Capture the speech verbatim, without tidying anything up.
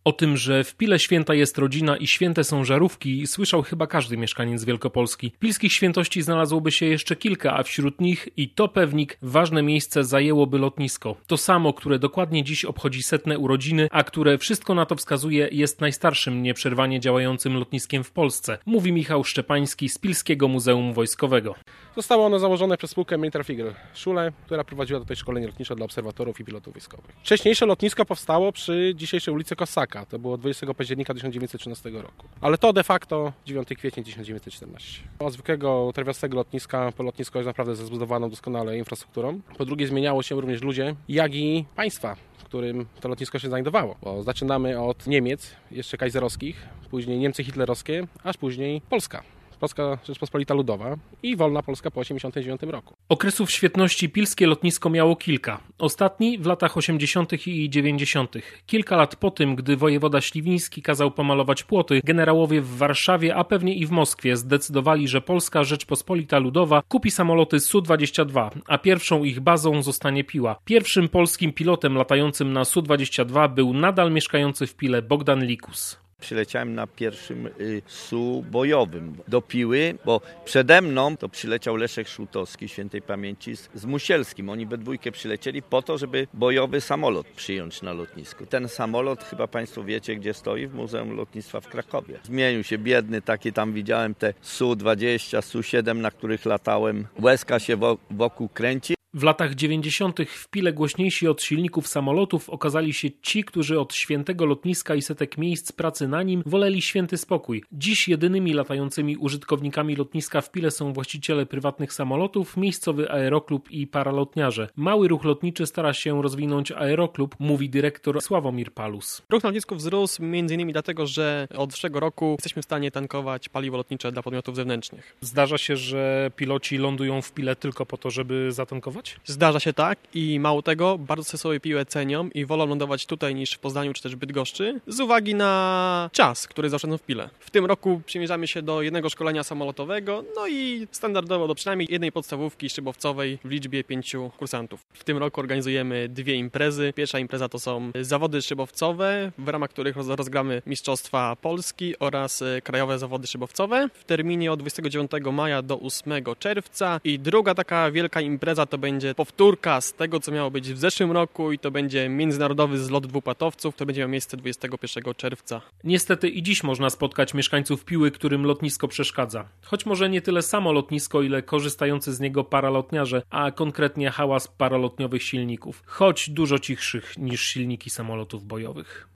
O tym, że w Pile święta jest rodzina i święte są żarówki, słyszał chyba każdy mieszkaniec Wielkopolski. Pilskich świętości znalazłoby się jeszcze kilka, a wśród nich i to pewnik ważne miejsce zajęłoby lotnisko. To samo, które dokładnie dziś obchodzi setne urodziny, a które wszystko na to wskazuje jest najstarszym nieprzerwanie działającym lotniskiem w Polsce, mówi Michał Szczepański z Pilskiego Muzeum Wojskowego. Zostało ono założone przez spółkę Military Flieger Schule, która prowadziła tutaj szkolenie lotnicze dla obserwatorów i pilotów wojskowych. Wcześniejsze lotnisko powstało przy dzisiejszej ulicy Kossaka. To było dwudziestego października tysiąc dziewięćset trzynastego roku. Ale to de facto dziewiątego kwietnia tysiąc dziewięćset czternastego. Od zwykłego trawiastego lotniska po lotnisko jest naprawdę ze zbudowaną doskonale infrastrukturą. Po drugie zmieniało się również ludzie, jak i państwa, w którym to lotnisko się znajdowało. Bo zaczynamy od Niemiec, jeszcze kajzerowskich, później Niemcy hitlerowskie, aż później Polska. Polska Rzeczpospolita Ludowa i wolna Polska po osiemdziesiątym dziewiątym roku. Okresów świetności pilskie lotnisko miało kilka. Ostatni w latach osiemdziesiątych i dziewięćdziesiątych. Kilka lat po tym, gdy wojewoda śliwiński kazał pomalować płoty, generałowie w Warszawie, a pewnie i w Moskwie zdecydowali, że Polska Rzeczpospolita Ludowa kupi samoloty S U dwadzieścia dwa, a pierwszą ich bazą zostanie Piła. Pierwszym polskim pilotem latającym na S U dwadzieścia dwa był nadal mieszkający w Pile Bogdan Likus. Przyleciałem na pierwszym y, S U bojowym do Piły, bo przede mną to przyleciał Leszek Szłutowski, świętej pamięci, z, z Musielskim. Oni we dwójkę przylecieli po to, żeby bojowy samolot przyjąć na lotnisku. Ten samolot, chyba Państwo wiecie, gdzie stoi, w Muzeum Lotnictwa w Krakowie. Zmienił się, biedny taki, tam widziałem te S U dwadzieścia, S U siedem, na których latałem. Łezka się wo, wokół kręci. W latach dziewięćdziesiątych w Pile głośniejsi od silników samolotów okazali się ci, którzy od świętego lotniska i setek miejsc pracy na nim woleli święty spokój. Dziś jedynymi latającymi użytkownikami lotniska w Pile są właściciele prywatnych samolotów, miejscowy aeroklub i paralotniarze. Mały ruch lotniczy stara się rozwinąć aeroklub, mówi dyrektor Sławomir Palus. Ruch na lotnisku wzrósł między innymi dlatego, że od zeszłego roku jesteśmy w stanie tankować paliwo lotnicze dla podmiotów zewnętrznych. Zdarza się, że piloci lądują w Pile tylko po to, żeby zatankować? Zdarza się tak i mało tego, bardzo sobie Piłę cenią i wolą lądować tutaj niż w Poznaniu czy też Bydgoszczy z uwagi na czas, który zaoszczędzą w Pile. W tym roku przymierzamy się do jednego szkolenia samolotowego, no i standardowo do przynajmniej jednej podstawówki szybowcowej w liczbie pięciu kursantów. W tym roku organizujemy dwie imprezy. Pierwsza impreza to są zawody szybowcowe, w ramach których rozgramy Mistrzostwa Polski oraz krajowe zawody szybowcowe w terminie od dwudziestego dziewiątego maja do ósmego czerwca i druga taka wielka impreza to będzie będzie powtórka z tego, co miało być w zeszłym roku i to będzie międzynarodowy zlot dwupłatowców, który będzie miał miejsce dwudziestego pierwszego czerwca. Niestety i dziś można spotkać mieszkańców Piły, którym lotnisko przeszkadza. Choć może nie tyle samo lotnisko, ile korzystający z niego paralotniarze, a konkretnie hałas paralotniowych silników. Choć dużo cichszych niż silniki samolotów bojowych.